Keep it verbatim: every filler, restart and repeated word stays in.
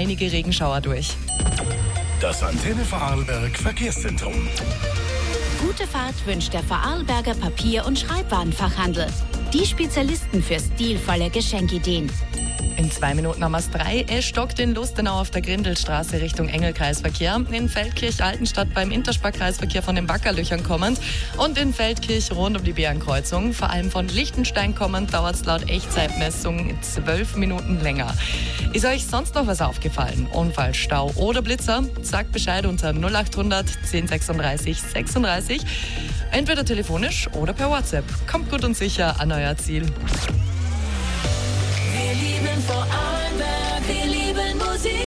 einige Regenschauer durch. Das Antenne Vorarlberg Verkehrszentrum. Gute Fahrt wünscht der Vorarlberger Papier- und Schreibwarenfachhandel. Die Spezialisten für stilvolle Geschenkideen. In zwei Minuten haben wir es drei. Es stockt in Lustenau auf der Grindelstraße Richtung Engelkreisverkehr. In Feldkirch-Altenstadt beim Interspar-Kreisverkehr von den Wackerlöchern kommend. Und in Feldkirch rund um die Bärenkreuzung. Vor allem von Lichtenstein kommend dauert es laut Echtzeitmessung zwölf Minuten länger. Ist euch sonst noch was aufgefallen? Unfall, Stau oder Blitzer? Sagt Bescheid unter null acht hundert zehn sechsunddreißig sechsunddreißig. Entweder telefonisch oder per WhatsApp. Kommt gut und sicher an euer Ziel. Wir lieben Vorarlberg, wir lieben Musik.